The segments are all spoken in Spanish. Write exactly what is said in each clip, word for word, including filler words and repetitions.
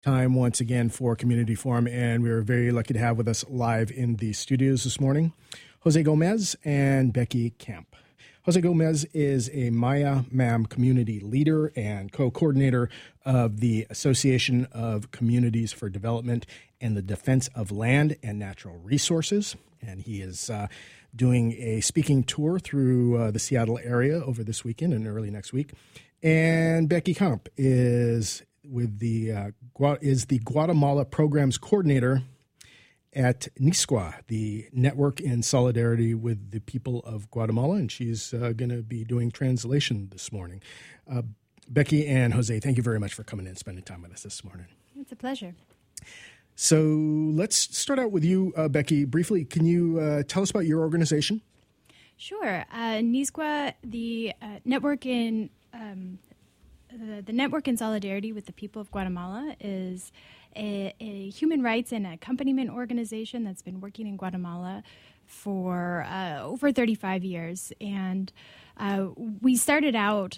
Time once again for Community Forum, and we are very lucky to have with us live in the studios this morning Jose Gomez and Becky Camp. Jose Gomez is a Maya Mam community leader and co-coordinator of the Association of Communities for Development and the Defense of Land and Natural Resources, and he is uh, doing a speaking tour through uh, the Seattle area over this weekend and early next week. And Becky Camp is with the uh, is the Guatemala Programs Coordinator at NISQUA, the Network in Solidarity with the People of Guatemala, and she's uh, going to be doing translation this morning. Uh, Becky and Jose, thank you very much for coming in and spending time with us this morning. It's a pleasure. So let's start out with you, uh, Becky. Briefly, can you uh, tell us about your organization? Sure. Uh, NISQUA, the uh, Network in um, the, the Network in Solidarity with the People of Guatemala, is A, a human rights and accompaniment organization that's been working in Guatemala for uh, over thirty-five years. And uh, we started out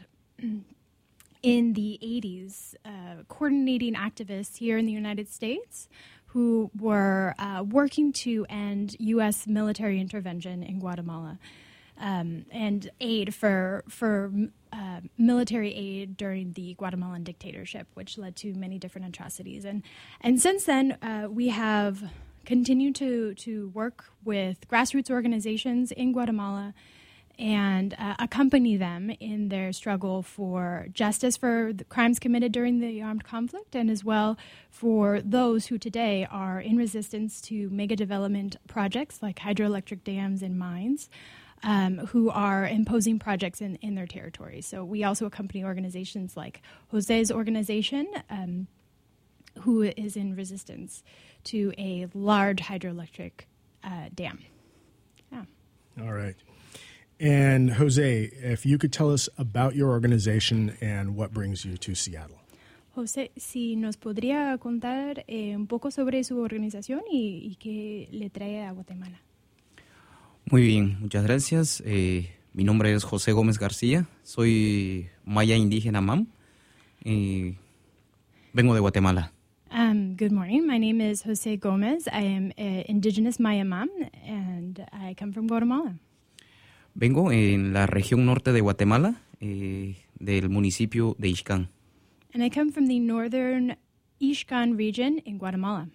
in the eighties uh, coordinating activists here in the United States who were uh, working to end U S military intervention in Guatemala um, and aid for for Uh, military aid during the Guatemalan dictatorship, which led to many different atrocities. And and since then, uh, we have continued to, to work with grassroots organizations in Guatemala and uh, accompany them in their struggle for justice for the crimes committed during the armed conflict, and as well for those who today are in resistance to mega development projects like hydroelectric dams and mines, Um, who are imposing projects in, in their territory. So we also accompany organizations like Jose's organization, um, who is in resistance to a large hydroelectric uh, dam. Yeah. All right. And Jose, if you could tell us about your organization and what brings you to Seattle. José, si nos podría contar eh, un poco sobre su organización y, y qué le trae a Guatemala. Muy bien, muchas gracias. Eh, mi nombre es José Gómez García, soy maya indígena Mam y vengo de Guatemala. Um, good morning, my name is José Gómez. I am uh, indigenous Maya Mam and I come from Guatemala. Vengo en la región norte de Guatemala, eh, del municipio de Ixcán. And I come from the northern Ixcán region in Guatemala.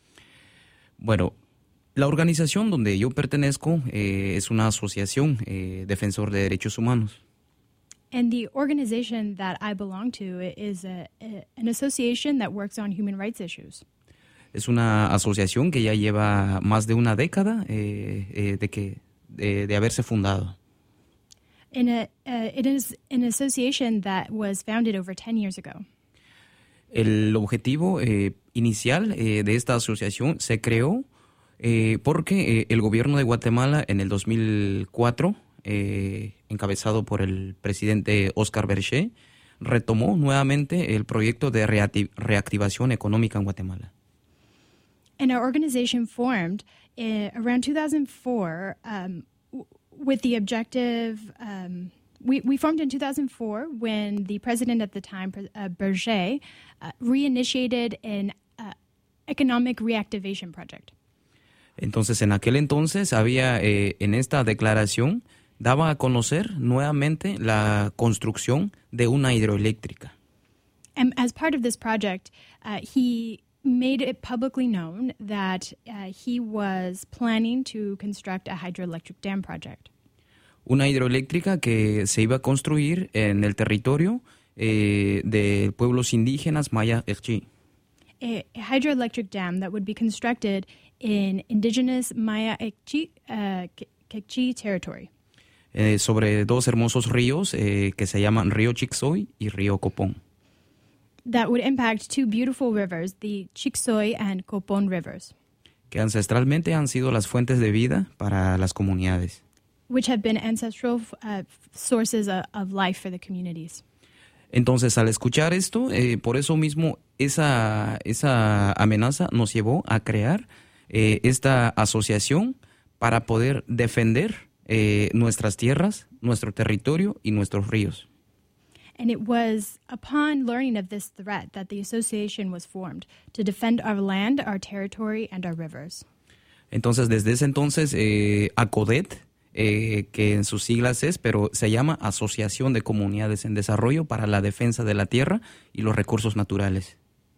Bueno, la organización donde yo pertenezco eh, es una asociación eh, defensor de derechos humanos. And the organization that I belong to is a, a, an association that works on human rights issues. Es una asociación que ya lleva más de una década eh, eh, de, que, de, de haberse fundado. In a, uh, it is an association that was founded over ten years ago. El objetivo eh, inicial eh, de esta asociación se creó Eh, porque eh, el gobierno de Guatemala en el dos mil cuatro, eh, encabezado por el presidente Oscar Berché, retomó nuevamente el proyecto de reactiv- reactivación económica en Guatemala. And our organization formed in, around two thousand four um, w- with the objective, um, we, we formed in two thousand four when the president at the time, uh, Berché, uh, reinitiated an uh, economic reactivation project. Entonces, en aquel entonces había, eh, en esta declaración, daba a conocer nuevamente la construcción de una hidroeléctrica. And as part of this project, uh, he made it publicly known that uh, he was planning to construct a hydroelectric dam project. Una hidroeléctrica que se iba a construir en el territorio eh, de pueblos indígenas Maya Ekchi. A, a hydroelectric dam that would be constructed in indigenous Maya Ekchi, uh, Kekchi territory. Eh, sobre dos hermosos ríos eh, que se llaman Río Chicsoy y Río Copón. That would impact two beautiful rivers, the Chicsoy and Copón rivers. Que ancestralmente han sido las fuentes de vida para las comunidades. Which have been ancestral uh, sources of, of life for the communities. Entonces, al escuchar esto, eh, por eso mismo esa, esa amenaza nos llevó a crear eh, esta asociación para poder defender eh, nuestras tierras, nuestro territorio y nuestros ríos. And it was upon learning of this threat that the association was formed to defend our land, our territory, and our rivers. Entonces, desde ese entonces, eh, ACODET, eh, que en sus siglas es, pero se llama Asociación de Comunidades en Desarrollo para la Defensa de la Tierra y los Recursos Naturales.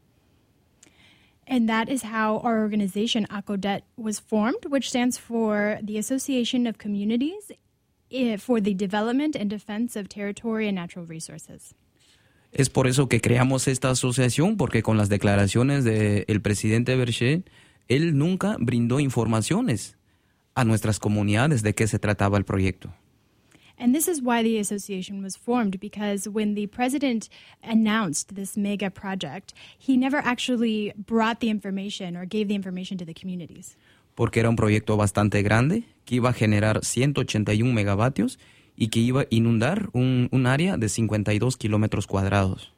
And that is how our organization, ACODET, was formed, which stands for the Association of Communities for the Development and Defense of Territory and Natural Resources. Es por eso que creamos esta asociación, porque con las declaraciones del presidente Berger, él nunca brindó informaciones a nuestras comunidades de qué se trataba el proyecto. And this is why the association was formed, because when the president announced this mega project, he never actually brought the information or gave the information to the communities. Porque era un proyecto bastante grande, que iba a generar ciento ochenta y uno megavatios y que iba a inundar un, un área de cincuenta y dos kilómetros cuadrados.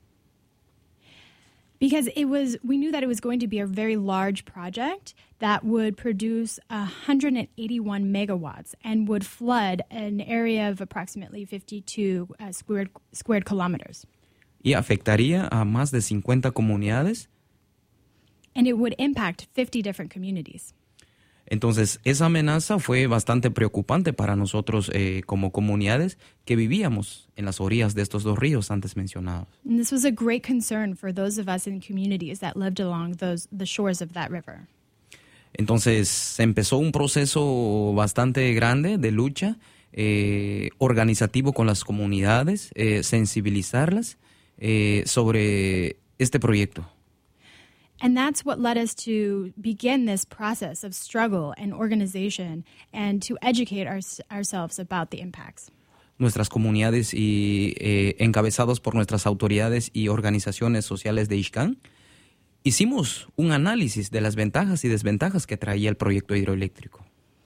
Because it was, we knew that it was going to be a very large project that would produce one hundred eighty-one megawatts and would flood an area of approximately fifty-two uh, squared, squared kilometers. Y afectaría a más de cincuenta comunidades. And it would impact fifty different communities. Entonces, esa amenaza fue bastante preocupante para nosotros eh, como comunidades que vivíamos en las orillas de estos dos ríos antes mencionados. And this was a great concern for those of us in communities that lived along those the shores of that river. Entonces, se empezó un proceso bastante grande de lucha eh, organizativo con las comunidades, eh, sensibilizarlas eh, sobre este proyecto. And that's what led us to begin this process of struggle and organization and to educate our, ourselves about the impacts. Nuestras comunidades y eh, encabezados por nuestras autoridades y organizaciones sociales de Ixcán, hicimos un análisis de las ventajas y desventajas que traía el proyecto hidroeléctrico.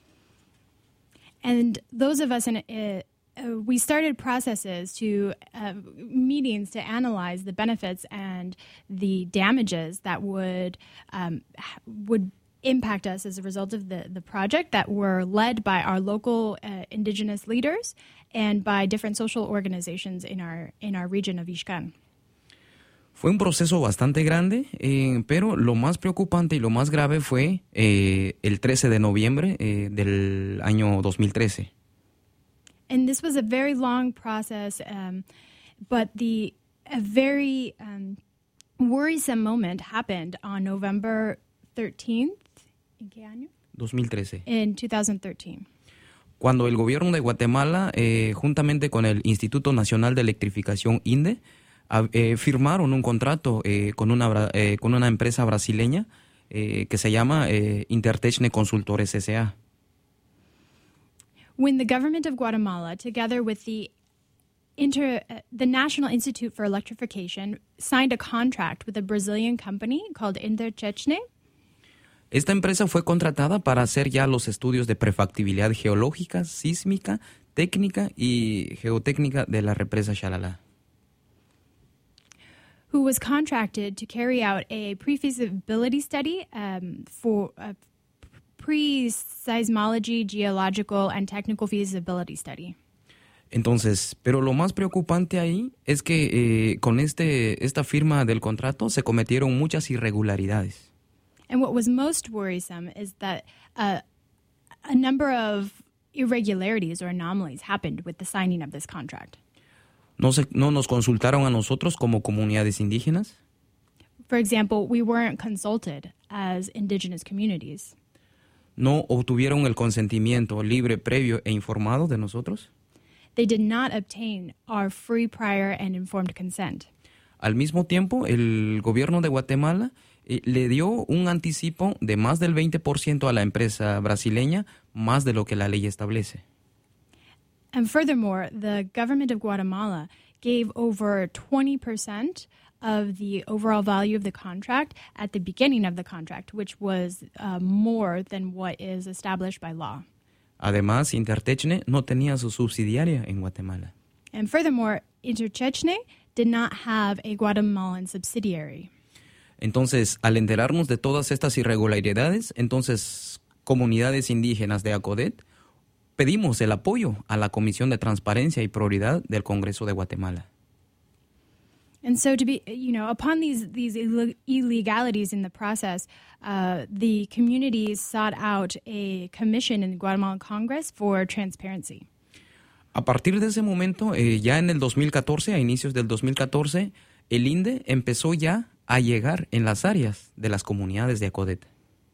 And those of us in uh, Uh, we started processes to uh, meetings to analyze the benefits and the damages that would um, would impact us as a result of the, the project that were led by our local uh, indigenous leaders and by different social organizations in our in our region of Ixcán. Fue un proceso bastante grande, eh, pero lo más preocupante y lo más grave fue eh, el trece de noviembre eh, del año dos mil trece. And this was a very long process, um, but the a very um, worrisome moment happened on November thirteenth. ¿En qué año? dos mil trece. In twenty thirteen. Cuando el gobierno de Guatemala, eh, juntamente con el Instituto Nacional de Electrificación, INDE, a, eh, firmaron un contrato eh, con, una, eh, con una empresa brasileña eh, que se llama eh, Intertechne Consultores S A When the government of Guatemala, together with the Inter, uh, the National Institute for Electrification, signed a contract with a Brazilian company called Intertechne. Esta empresa fue contratada para hacer ya los estudios de prefactibilidad geológica, sísmica, técnica y geotécnica de la represa Xalala. Who was contracted to carry out a pre-feasibility study um, for uh, pre-seismology, geological, and technical feasibility study. Entonces, pero lo más preocupante ahí es que eh, con este esta firma del contrato se cometieron muchas irregularidades. And what was most worrisome is that uh, a number of irregularities or anomalies happened with the signing of this contract. No, se, no nos consultaron a nosotros como comunidades indígenas. For example, we weren't consulted as indigenous communities. No obtuvieron el consentimiento libre, previo e informado de nosotros. They did not obtain our free, prior, and informed consent. Al mismo tiempo, el gobierno de Guatemala eh, le dio un anticipo de más del veinte por ciento a la empresa brasileña, más de lo que la ley establece. And furthermore, the government of Guatemala gave over twenty percent of the overall value of the contract at the beginning of the contract, which was uh, more than what is established by law. Además, Intertechne no tenía su subsidiaria en Guatemala. And furthermore, Intertechne did not have a Guatemalan subsidiary. Entonces, al enterarnos de todas estas irregularidades, entonces, comunidades indígenas de ACODET, pedimos el apoyo a la Comisión de Transparencia y Prioridad del Congreso de Guatemala. And so, to be, you know, upon these these Ill- illegalities in the process, uh, the communities sought out a commission in the Guatemalan Congress for transparency. A partir de ese momento, eh, ya en el dos mil catorce, a inicios del dos mil catorce, el I N D E empezó ya a llegar en las áreas de las comunidades de ACODET.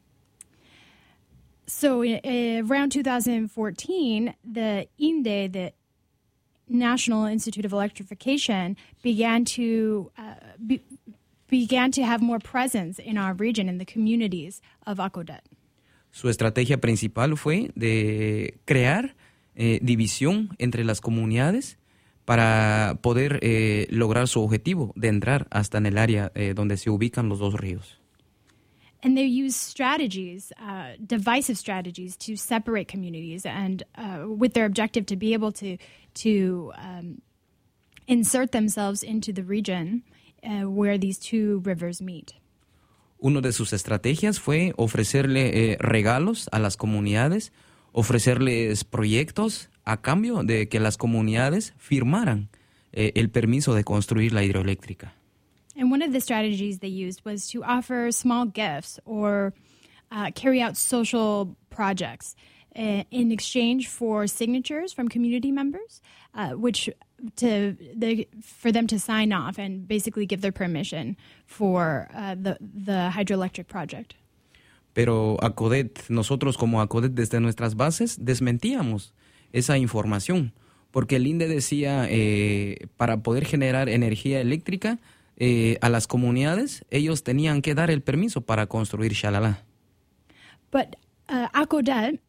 So, uh, around two thousand fourteen, the I N D E, the National Institute of Electrification, began to uh, be, began to have more presence in our region, in the communities of ACODET. Su estrategia principal fue de crear eh, división entre las comunidades para poder eh, lograr su objetivo de entrar hasta en el área eh, donde se ubican los dos ríos. And they use strategies, uh, divisive strategies, to separate communities, and uh, with their objective to be able to to um, insert themselves into the region uh, where these two rivers meet. Una de sus estrategias fue ofrecerle eh, regalos a las comunidades, ofrecerles proyectos a cambio de que las comunidades firmaran eh, el permiso de construir la hidroeléctrica. And one of the strategies they used was to offer small gifts or uh, carry out social projects uh, in exchange for signatures from community members, uh, which to the, for them to sign off and basically give their permission for uh, the, the hydroelectric project. Pero ACODET, nosotros como ACODET desde nuestras bases desmentíamos esa información, porque el I N D E decía eh, para poder generar energía eléctrica Eh, a las comunidades, ellos tenían que dar el permiso para construir Xalala. But uh, ACODET,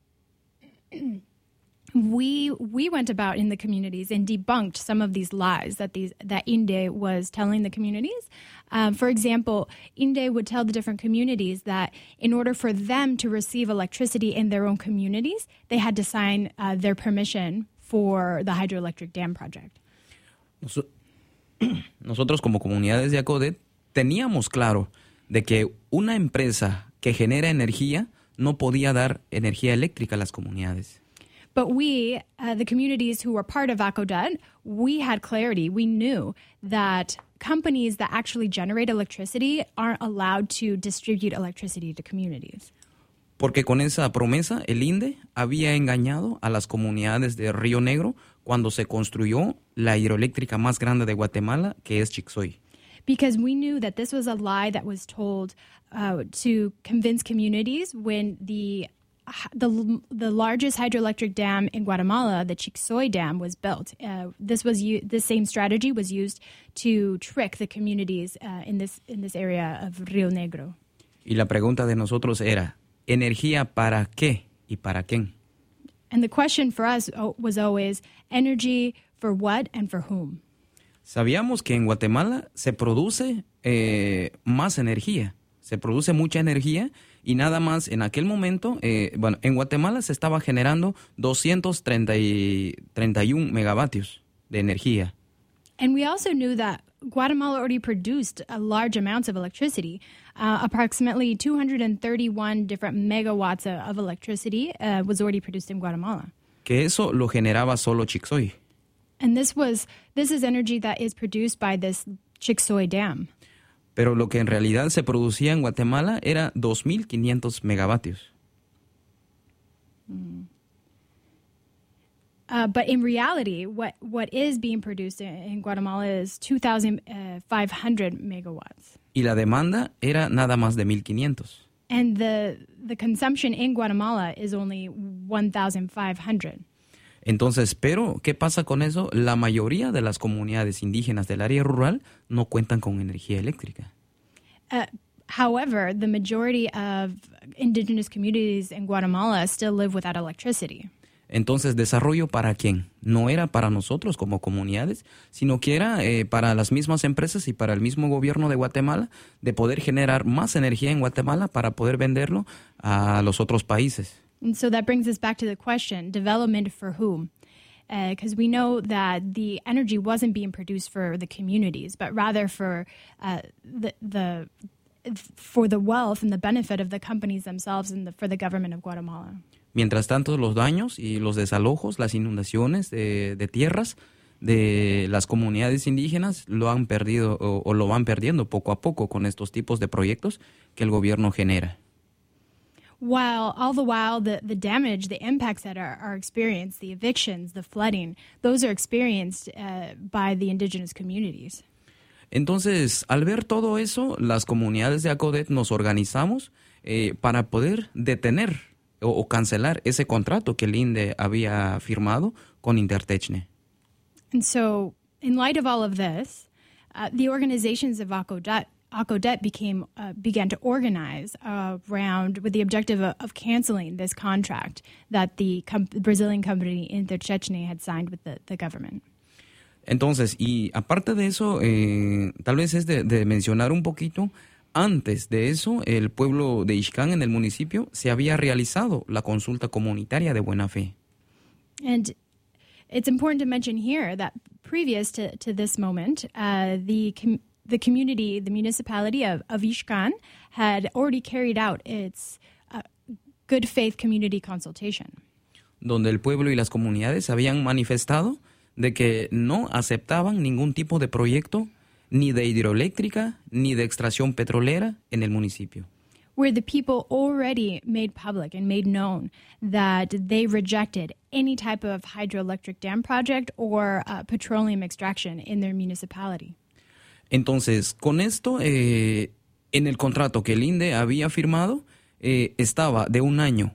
we we went about in the communities and debunked some of these lies that these that I N D E was telling the communities. Um, for example, I N D E would tell the different communities that in order for them to receive electricity in their own communities, they had to sign uh, their permission for the hydroelectric dam project. Nos- Nosotros como comunidades de ACODET teníamos claro de que una empresa que genera energía no podía dar energía eléctrica a las comunidades. But we, uh, the communities who were part of ACODET, we had clarity. We knew that companies that actually generate electricity aren't allowed to distribute electricity to communities. Porque con esa promesa el I N D E había engañado a las comunidades de Río Negro cuando se construyó la hidroeléctrica más grande de Guatemala, que es Chixoy. Because we knew that this was a lie that was told uh, to convince communities when the, the the largest hydroelectric dam in Guatemala, the Chixoy Dam, was built. Uh, this was u- the same strategy was used to trick the communities uh, in this in this area of Río Negro. Y la pregunta de nosotros era, ¿energía para qué y para quién? And the question for us was always energy for what and for whom. Sabíamos que en Guatemala se produce eh, más energía, se produce mucha energía y nada más en aquel momento, eh, bueno, en Guatemala se estaba generando doscientos treinta y uno megavatios de energía. And we also knew that Guatemala already produced a large amounts of electricity, uh, approximately two hundred thirty-one different megawatts of electricity uh, was already produced in Guatemala. Que eso lo generaba solo Chixoy. And this was this is energy that is produced by this Chixoy Dam. Pero lo que en realidad se producía en Guatemala era dos mil quinientos megavatios. Mm. Uh, but in reality, what, what is being produced in, in Guatemala is two thousand five hundred megawatts. Y la demanda era nada más de mil quinientos. And the the consumption in Guatemala is only one thousand five hundred. Entonces, pero, ¿qué pasa con eso? La mayoría de las comunidades indígenas del área rural no cuentan con energía eléctrica. Uh, however, the majority of indigenous communities in Guatemala still live without electricity. Entonces, ¿desarrollo para quién? No era para nosotros como comunidades, sino que era eh, para las mismas empresas y para el mismo gobierno de Guatemala de poder generar más energía en Guatemala para poder venderlo a los otros países. And so that brings us back to the question, development for whom? Because uh, we know that the energy wasn't being produced for the communities, but rather for uh, the, the for the wealth and the benefit of the companies themselves and the, for the government of Guatemala. Mientras tanto, los daños y los desalojos, las inundaciones de, de tierras de las comunidades indígenas lo han perdido o, o lo van perdiendo poco a poco con estos tipos de proyectos que el gobierno genera. While all the while the, the damage, the impacts that are, are experienced, the evictions, the flooding, those are experienced uh, by the indigenous communities. Entonces, al ver todo eso, las comunidades de ACODET nos organizamos eh, para poder detener o, o cancelar ese contrato que el I N D E había firmado con Intertechne. And so, in light of all of this, uh, the organizations of ACODET ACODET became uh, began to organize uh, around with the objective of, of canceling this contract that the com- Brazilian company Intertechne had signed with the, the government. Entonces, y aparte de eso, eh, tal vez es de, de mencionar un poquito, antes de eso, el pueblo de Ixcán en el municipio se había realizado la consulta comunitaria de buena fe. And it's important to mention here that previous to, to this moment, uh, the com- the community, the municipality of, of Ixcán had already carried out its uh, good faith community consultation. Donde el pueblo y las comunidades habían manifestado de que no aceptaban ningún tipo de proyecto, ni de hidroeléctrica, ni de extracción petrolera en el municipio. Where the people already made public and made known that they rejected any type of hydroelectric dam project or uh, petroleum extraction in their municipality. Entonces, con esto, eh, en el contrato que el I N D E había firmado, eh, estaba de un año.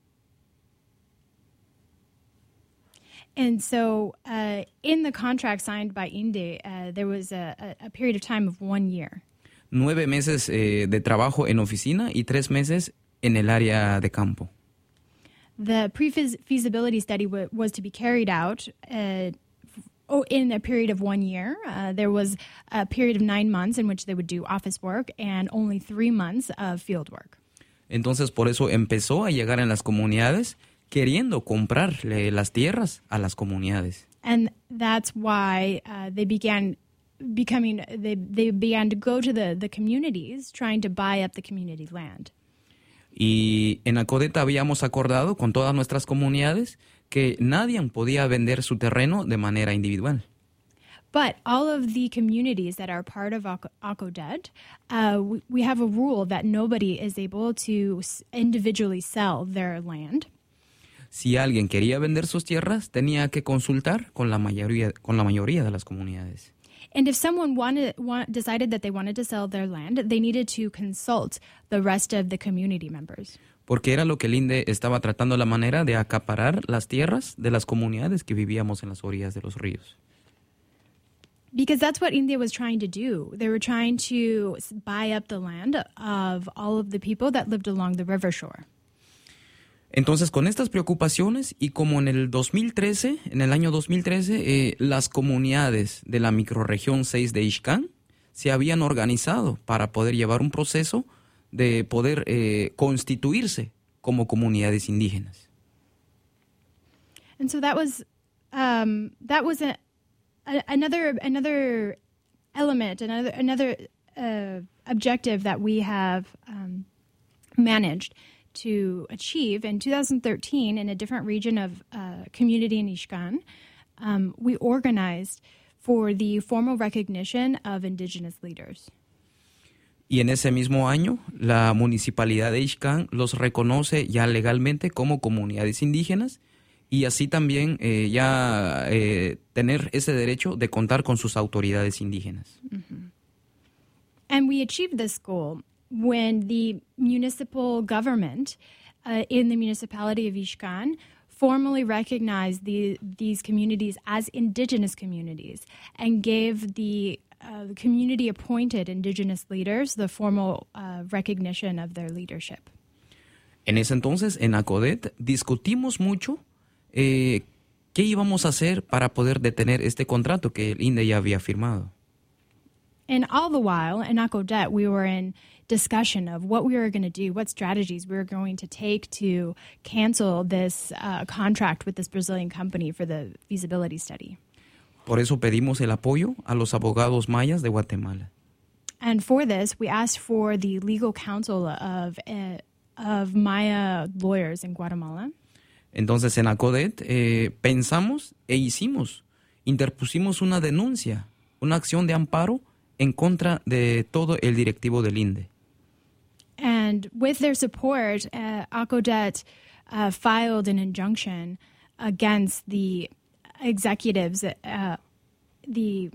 And so, uh, in the contract signed by I N D E, uh, there was a, a period of time of one year. Nueve meses eh, de trabajo en oficina y tres meses en el área de campo. The pre-feasibility study w- was to be carried out uh, Oh, in a period of one year. Uh, there was a period of nine months in which they would do office work and only three months of field work. Entonces, por eso empezó a llegar en las comunidades queriendo comprarle las tierras a las comunidades. And that's why uh, they began becoming, they, they began to go to the, the communities trying to buy up the community land. Y en ACODET habíamos acordado con todas nuestras comunidades que nadie podía vender su terreno de manera individual. But all of the communities that are part of ACODET, uh, we, we have a rule that nobody is able to individually sell their land. Si alguien quería vender sus tierras, tenía que consultar con la mayoría, con la mayoría de las comunidades. And if someone wanted, want, decided that they wanted to sell their land, they needed to consult the rest of the community members. Porque era lo que el I N D E estaba tratando la manera de acaparar las tierras de las comunidades que vivíamos en las orillas de los ríos. Because that's what India was trying to do. They were trying to buy up the land of all of the people that lived along the river shore. Entonces, con estas preocupaciones y como en el dos mil trece, en el año dos mil trece, eh, las comunidades de la microrregión seis de Ixcán se habían organizado para poder llevar un proceso de poder eh, constituirse como comunidades indígenas. And so that was um, that was a, a, another another element, another another uh, objective that we have um, managed to achieve. In two thousand thirteen, in a different region of uh, community in Ixcán, um, we organized for the formal recognition of indigenous leaders. Y en ese mismo año, la municipalidad de Ixcán los reconoce ya legalmente como comunidades indígenas y así también eh, ya eh, tener ese derecho de contar con sus autoridades indígenas. Mm-hmm. And we achieved this goal when the municipal government uh, in the municipality of Ixcán formally recognized the, these communities as indigenous communities and gave the uh, community-appointed indigenous leaders the formal uh, recognition of their leadership. En ese entonces, en ACODET, discutimos mucho eh, qué íbamos a hacer para poder detener este contrato que el I N D E ya había firmado. And all the while, in ACODET, we were in discussion of what we were going to do, what strategies we were going to take to cancel this uh, contract with this Brazilian company for the feasibility study. Por eso pedimos el apoyo a los abogados mayas de Guatemala. And for this, we asked for the legal counsel of, uh, of Maya lawyers in Guatemala. Entonces, en ACODET eh, pensamos e hicimos interpusimos una denuncia, una acción de amparo en contra de todo el directivo del I N D E. And with their support, uh, ACODET uh, filed an injunction against the executives, uh, the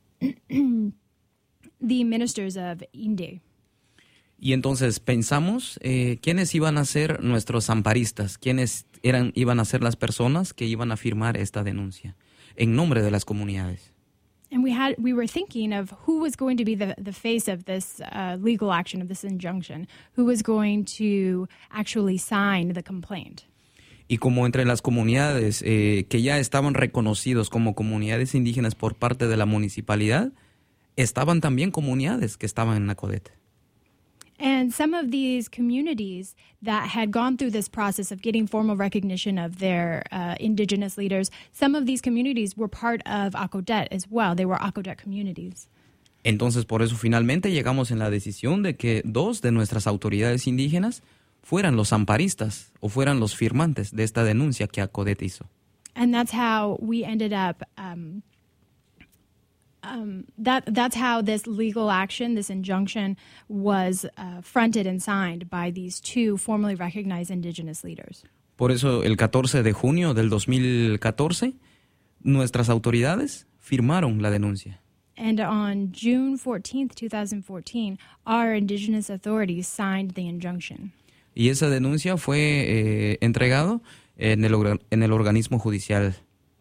the ministers of I N D E. Y entonces pensamos eh, quiénes iban a ser nuestros amparistas, quiénes eran, iban a ser las personas que iban a firmar esta denuncia en nombre de las comunidades. And we had we were thinking of who was going to be the, the face of this uh, legal action, of this injunction, who was going to actually sign the complaint. Y como entre las comunidades eh, que ya estaban reconocidos como comunidades indígenas por parte de la municipalidad, estaban también comunidades que estaban en ACODET. And some of these communities that had gone through this process of getting formal recognition of their uh, indigenous leaders, some of these communities were part of ACODET as well. They were ACODET communities. Entonces, por eso finalmente llegamos en la decisión de que dos de nuestras autoridades indígenas fueran los amparistas o fueran los firmantes de esta denuncia que ACODET hizo. And that's how we ended up... Um, Um, that that's how this legal action, this injunction, was uh, fronted and signed by these two formally recognized indigenous leaders. Por eso, el catorce de junio del dos mil catorce, nuestras autoridades firmaron la denuncia. And on June fourteenth, twenty fourteen, our indigenous authorities signed the injunction. Y esa denuncia fue eh, entregado en el, en el organismo judicial.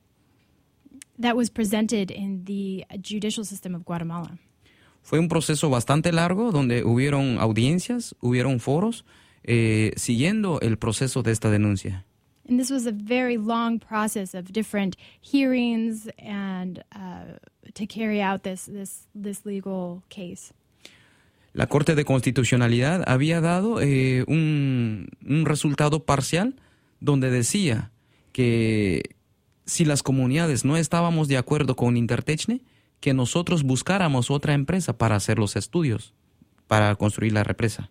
That was presented in the judicial system of Guatemala. Fue un proceso bastante largo donde hubieron audiencias, hubieron foros, eh, siguiendo el proceso de esta denuncia. And this was a very long process of different hearings and uh, to carry out this, this, this legal case. La Corte de Constitucionalidad había dado eh, un, un resultado parcial donde decía que si las comunidades no estábamos de acuerdo con Intertechne, que nosotros buscáramos otra empresa para hacer los estudios, para construir la represa.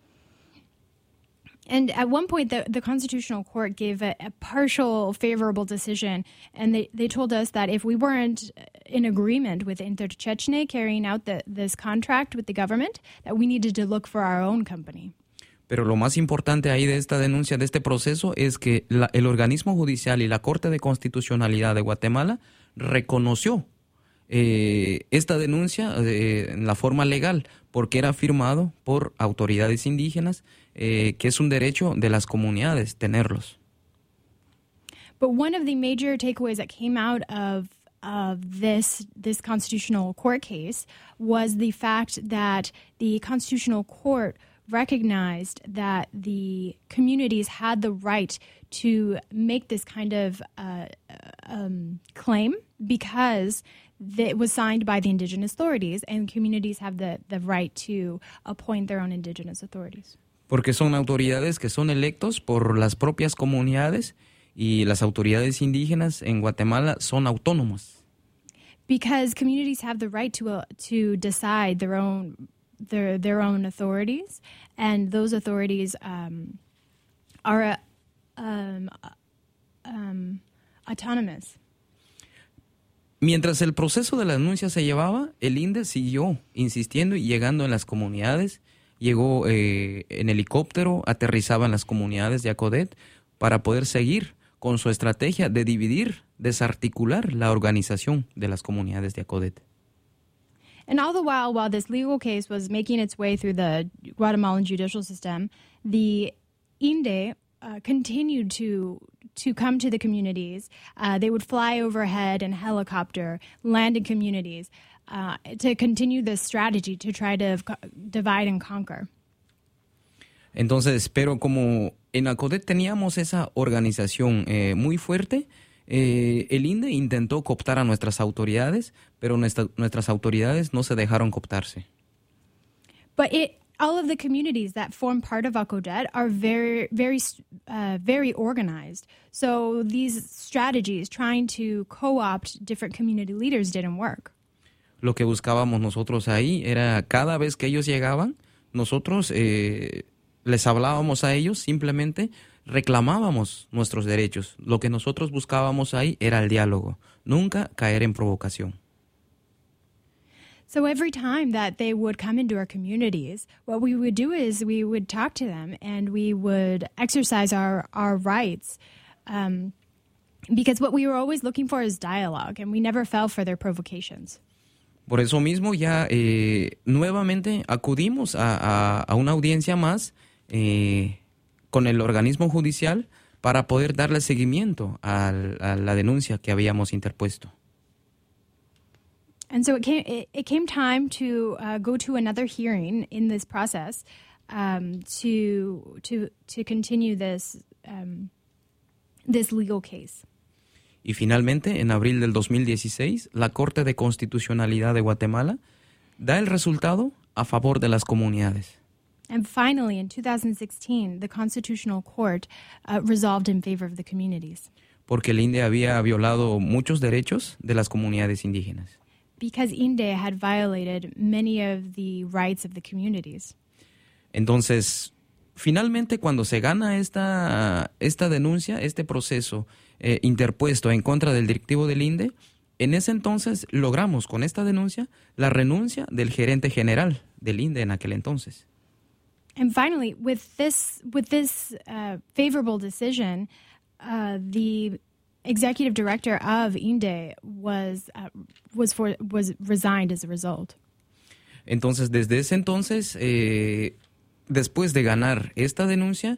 And at one point, the, the Constitutional Court gave a, a partial favorable decision, and they, they told us that if we weren't in agreement with Intertechne carrying out the, this contract with the government, that we needed to look for our own company. Pero lo más importante ahí de esta denuncia, de este proceso, es que la, el organismo judicial y la Corte de Constitucionalidad de Guatemala reconoció eh, esta denuncia eh, en la forma legal, porque era firmado por autoridades indígenas, eh, que es un derecho de las comunidades tenerlos. But one of the major takeaways that came out of of this this Constitutional Court case was the fact that the Constitutional Court recognized that the communities had the right to make this kind of uh, um, claim because it was signed by the indigenous authorities, and communities have the, the right to appoint their own indigenous authorities. Porque son autoridades que son electos por las propias comunidades y las autoridades indígenas en Guatemala son autónomas. Because communities have the right to uh, to decide their own their their own authorities, and those authorities um, are uh, um, um, autonomous. Mientras el proceso de la denuncia se llevaba, el I N D E siguió insistiendo y llegando en las comunidades. Llegó eh, en helicóptero, aterrizaba en las comunidades de ACODET para poder seguir con su estrategia de dividir, desarticular la organización de las comunidades de ACODET. And all the while, while this legal case was making its way through the Guatemalan judicial system, the I N D E uh, continued to to come to the communities. Uh, they would fly overhead in helicopter, land in communities, uh, to continue this strategy to try to co- divide and conquer. Entonces, pero como en ACODET teníamos esa organización eh, muy fuerte, eh, el I N D E intentó cooptar a nuestras autoridades, pero nuestra, nuestras autoridades no se dejaron cooptarse. But it, all of the communities that form part of ACODET are very, very, uh, very organized. So these strategies trying to co-opt different community leaders didn't work. Lo que buscábamos nosotros ahí era cada vez que ellos llegaban, nosotros eh, les hablábamos a ellos simplemente reclamábamos nuestros derechos. Lo que nosotros buscábamos ahí era el diálogo, nunca caer en provocación. So every time that they would come into our communities, what we would do is we would talk to them and we would exercise our, our rights. Um, because what we were always looking for is dialogue, and we never fell for their provocations. Por eso mismo ya eh, nuevamente acudimos a, a, a una audiencia más eh, con el organismo judicial para poder darle seguimiento a, a la denuncia que habíamos interpuesto. And so it came, it, it came time to uh, go to another hearing in this process um, to, to, to continue this, um, this legal case. Y finalmente, en abril del dos mil dieciséis, la Corte de Constitucionalidad de Guatemala da el resultado a favor de las comunidades. And finally, in two thousand sixteen, the Constitutional Court uh, resolved in favor of the communities. Porque el I N D E había violado muchos derechos de las comunidades indígenas. Because I N D E had violated many of the rights of the communities. Entonces, finalmente, cuando se gana esta, esta denuncia, este proceso eh, interpuesto en contra del directivo del I N D E, en ese entonces logramos con esta denuncia la renuncia del gerente general del I N D E en aquel entonces. And finally, with this with this uh, favorable decision, uh, the executive director of I N D E was uh, was for was resigned as a result. Entonces, desde ese entonces, eh, después de ganar esta denuncia,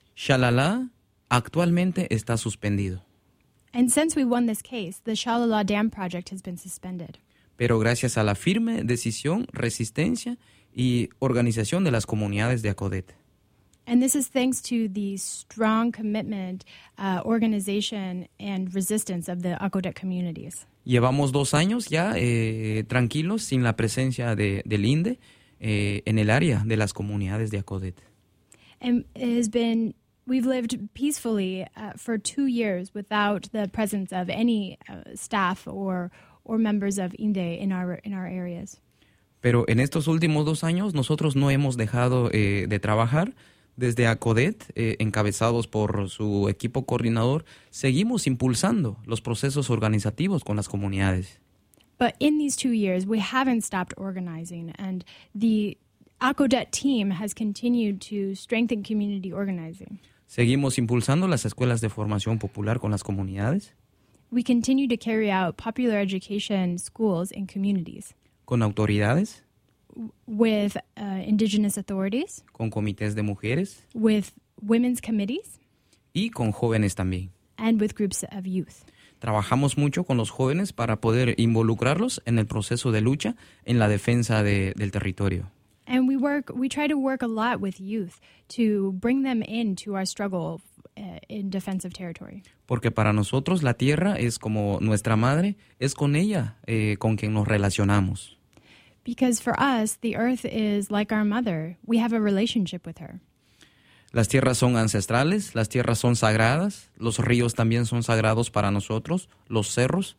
Xalala actualmente está suspendido. And since we won this case, the Xalala Dam project has been suspended. Pero gracias a la firme decisión, resistencia y organización de las comunidades de Acodet. And this is thanks to the strong commitment, uh, organization, and resistance of the Acodet communities. Llevamos dos años ya eh, tranquilos sin la presencia de, del I N D E eh, en el área de las comunidades de Acodet. And it has been, we've lived peacefully uh, for two years without the presence of any uh, staff or or members of I N D E in our in our areas. Pero en estos últimos dos años nosotros no hemos dejado eh, de trabajar. Desde Acodet, eh, encabezados por su equipo coordinador, seguimos impulsando los procesos organizativos con las comunidades. But in these two years, we haven't stopped organizing, and the Acodet team has continued to strengthen community organizing. Seguimos impulsando las escuelas de formación popular con las comunidades. We continue to carry out popular education schools in communities. Con autoridades. With uh, indigenous authorities. Con comités de mujeres. With women's committees. Y con jóvenes también. And with groups of youth. Trabajamos mucho con los jóvenes para poder involucrarlos en el proceso de lucha en la defensa de, del territorio. And we work, we try to work a lot with youth to bring them into our struggle uh, in defense of territory. Porque para nosotros la tierra es como nuestra madre, es con ella eh, con quien nos relacionamos. Because for us, the earth is like our mother. We have a relationship with her. Las tierras son ancestrales, las tierras son sagradas, los ríos también son sagrados para nosotros, los cerros.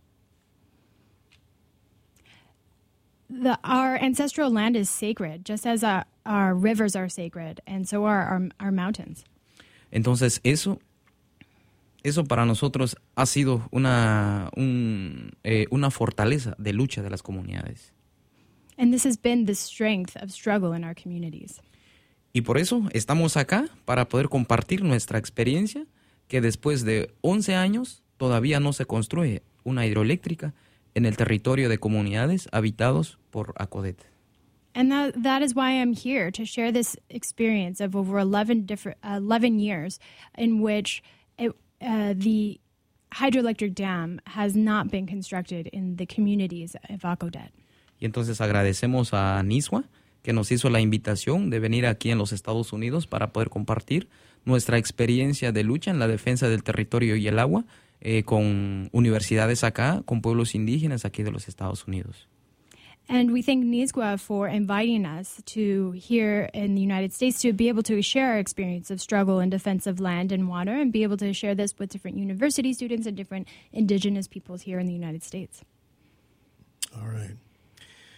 The, our ancestral land is sacred, just as our, our rivers are sacred, and so are our, our mountains. Entonces eso, eso para nosotros ha sido una, un, eh, una fortaleza de lucha de las comunidades. And this has been the strength of struggle in our communities. Y por eso estamos acá para poder compartir nuestra experiencia, que después de once años todavía no se construye una hidroeléctrica en el territorio de comunidades habitados por Acodet. And that, that is why I'm here, to share this experience of over eleven different uh, eleven years in which it, uh, the hydroelectric dam has not been constructed in the communities of Acodet. Y entonces agradecemos a NISWA, que nos hizo la invitación de venir aquí en los Estados Unidos para poder compartir nuestra experiencia de lucha en la defensa del territorio y el agua eh, con universidades acá, con pueblos indígenas aquí de los Estados Unidos. And we thank NISWA for inviting us to here in the United States to be able to share our experience of struggle in defense of land and water and be able to share this with different university students and different indigenous peoples here in the United States. All right.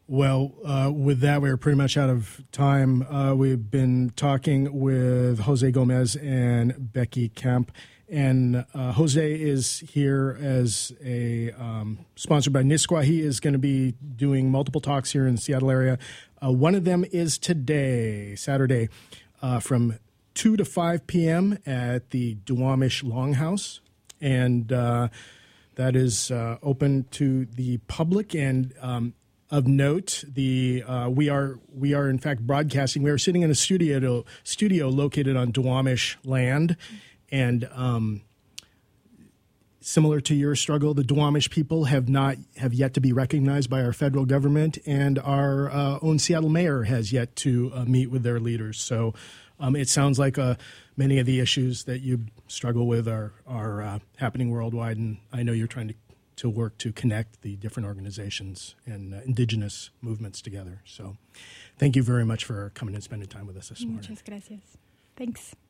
Well, uh, with that, we're pretty much out of time. Uh, we've been talking with Jose Gomez and Becky Camp. And uh, Jose is here as a um, sponsored by NISQA. He is going to be doing multiple talks here in the Seattle area. Uh, one of them is today, Saturday, uh, from two to five p.m. at the Duwamish Longhouse. And uh, that is uh, open to the public. And um, of note, the uh, we are we are in fact broadcasting. We are sitting in a studio studio located on Duwamish land. And um, similar to your struggle, the Duwamish people have not have yet to be recognized by our federal government, and our uh, own Seattle mayor has yet to uh, meet with their leaders. So um, it sounds like uh, many of the issues that you struggle with are are uh, happening worldwide, and I know you're trying to to work to connect the different organizations and uh, indigenous movements together. So thank you very much for coming and spending time with us this morning. Muchas gracias. Thanks.